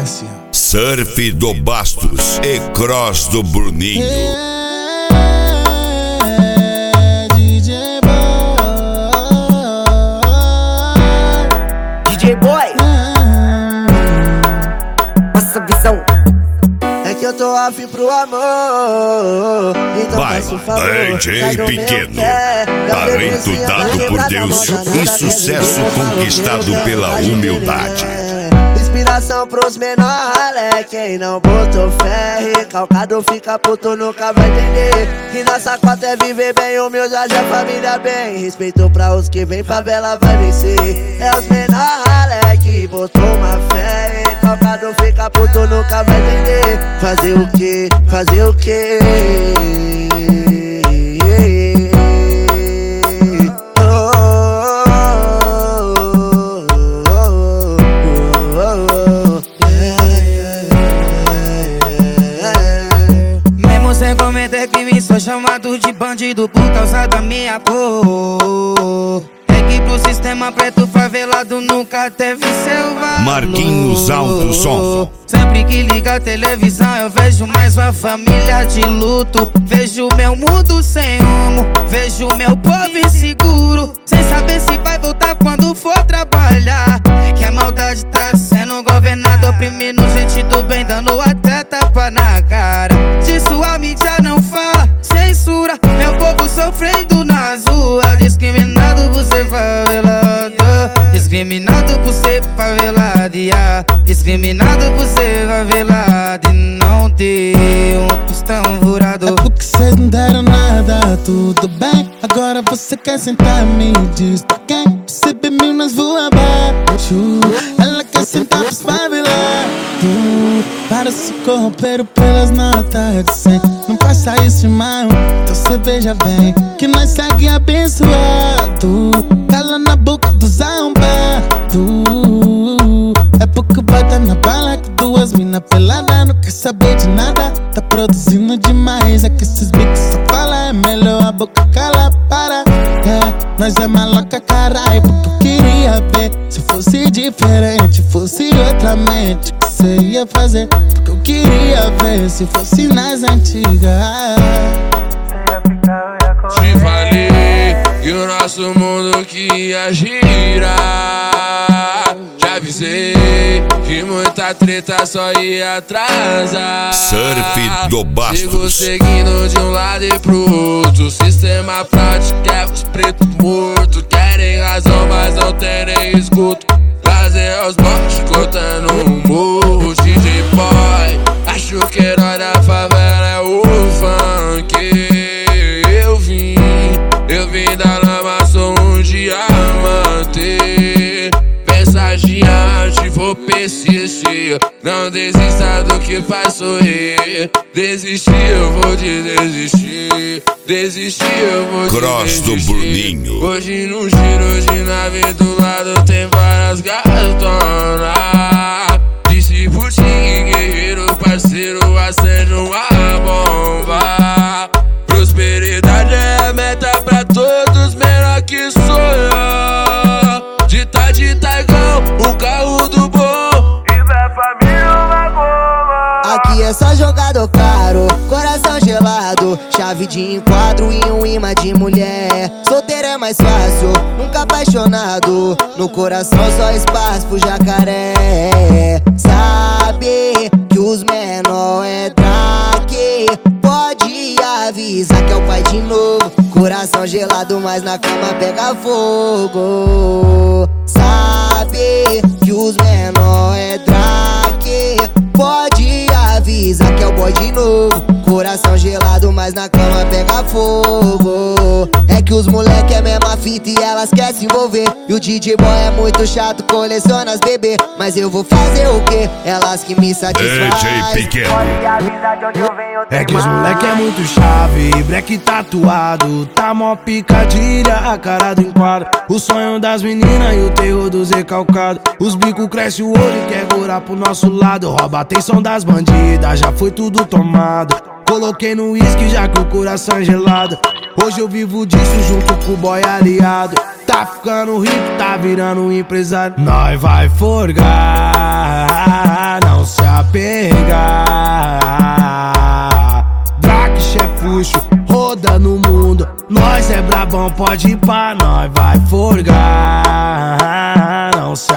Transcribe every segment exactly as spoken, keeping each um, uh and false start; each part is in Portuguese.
Conhece? Surf do Bastos e Cross do Bruninho. É, D J Boy. D J Boy. Nossa visão. É que eu tô afim pro amor, então Vai, faço um favor. D J Pequeno, talento dado por Deus e sucesso conquistado pela humildade. Inspiração pros menores, quem não botou fé, recalcado fica puto, nunca vai entender. Que nossa cota é viver bem, humildade, a família bem. Respeito pra os que vem, favela vai vencer. É os menores que botou uma fé, recalcado fica puto, nunca vai entender. Fazer o que, fazer o que? Sou chamado de bandido por causa da minha cor. É que pro sistema preto favelado nunca teve seu valor. Marquinhos Alto Som. Sempre que liga a televisão eu vejo mais uma família de luto. Vejo meu mundo sem rumo, vejo meu povo inseguro, sem saber se vai voltar quando for trabalhar. Que a maldade tá sendo governada, oprimindo gente do bem, dando até tapa na cara. Disso a mídia não fala, censura meu povo sofrendo nas ruas. Discriminado por ser favelado, discriminado por ser favelado, yeah. Discriminado por ser favelado e não ter um tostão furado. É porque cês não deram nada, tudo bem. Agora você quer sentar, me diz pra quem? Você bebeu nas voa abaixo, ela quer sentar pros favelados. Para se corromper pelas notas de cem. Não passa isso, irmão, então cê veja bem que nós segue abençoado. Cala na boca dos arrombados. É porque bota na bala que duas mina pelada não quer saber de nada. Tá produzindo demais, é que esses bicos só falam. É melhor a boca cala, para. É, nós é maloca, carai, porque eu queria ver. Se fosse diferente, fosse outra mente, que cê ia fazer? Porque eu queria ver se fosse nas antigas. Te falei que o nosso mundo que ia girar. Já avisei que muita treta só ia atrasar. Surf do Sigo Bastos. seguindo de um lado e pro outro. Sistema prático é os pretos mortos. Querem razão, mas não tem nem escuto. Trazem aos botes, cortando um morro. D J Boy, acho que herói da favela é o funk. Eu vim, eu vim da lama, sou um diamante. Pensagiante, vou persistir. Não desista do que faz sorrir. Desistir, eu vou te desistir. Desistir, eu vou te Cross do desistir. Bruninho. Hoje no giro de nave do lado tem várias gatonas. Disse Putin, guerreiro, parceiro, acende uma bomba. Prosperidade é a meta pra todos, menor que sonhar. Dita, dita igual o carro do bom. E da família uma goma. Aqui é só jogador caro, coração gelado, chave de enquadro e um imã de mulher. Solteiro é mais fácil, nunca apaixonado. No coração só espaço pro jacaré. Sabe que os menor é traque, pode avisar que é o pai de novo. Coração gelado, mas na cama pega fogo. Sabe que os menor é traque, pode avisar que é o boy de novo. Coração gelado, mas na cama pega fogo. É que os moleque é mesma fita e elas querem se envolver. E o D J Boy é muito chato, coleciona as bebê. Mas eu vou fazer o quê? Elas que me satisfazem. D J Pequeno. É que os moleque é muito chave, black tatuado, tá mó picadilha, a cara do enquadro. O sonho das meninas e o terror dos recalcados. Os bicos crescem o olho e quer gorar pro nosso lado. Rouba a atenção das bandidas, já foi tudo tomado. Coloquei no uísque já que o coração é gelado. Hoje eu vivo disso junto com o boy aliado. Tá ficando rico, tá virando um empresário. Nós vai forgar, não só apegar. Draque, chefuxo, roda no mundo. Nós é brabão, pode ir pra nós, vai forgar. Não se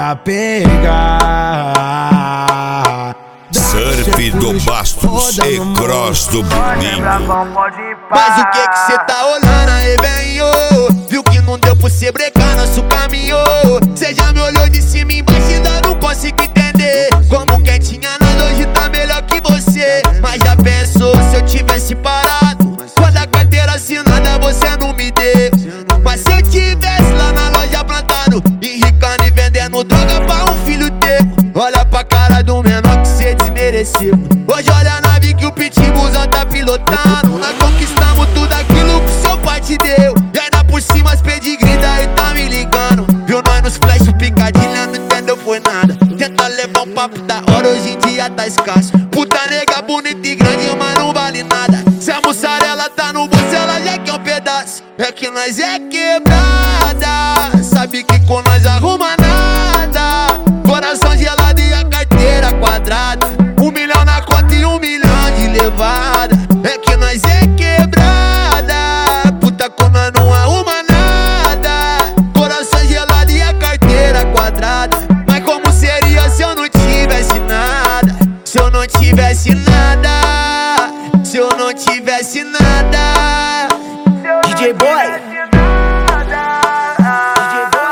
apegar. Surf do Bastos e Cross do Boninho. Mas o que que cê tá olhando aí, venho? Viu que não deu pra cê brecar nosso caminho? Cê já me olhou de cima e embaixo e ainda não consigo entender como quem tinha nada hoje tá melhor que você. Mas já pensou se eu tivesse parado? Quando a carteira assinada você não me deu. Mas se eu tivesse lá na loja plantado, enricando e vendendo droga pra um filho teu. Olha pra cara do menor que cê desmereceu. Hoje olha a nave que o pitbullzão tá pilotando. Nós conquistamos tudo aquilo que seu pai te deu. E ainda por cima as pedigree daí tá me ligando. Viu nós nos flash picadilha, não entendeu foi nada. Tenta levar um papo da hora, hoje em dia tá escasso. Puta nega bonita e grande, mas não vale nada. Se a mussarela tá no bolso, ela já quer um pedaço. É que nós é quebrada, sabe que com nós arruma nada. Coração gelado e a carteira quadrada. Um milhão na conta e um milhão de levada. É que nós é quebrada, puta com nós não arruma nada. Coração gelado e a carteira quadrada. Mas como seria se eu não tivesse nada? Se eu não tivesse nada, se eu não tivesse nada. D J Boy,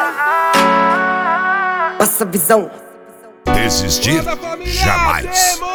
passa visão. Desistir jamais.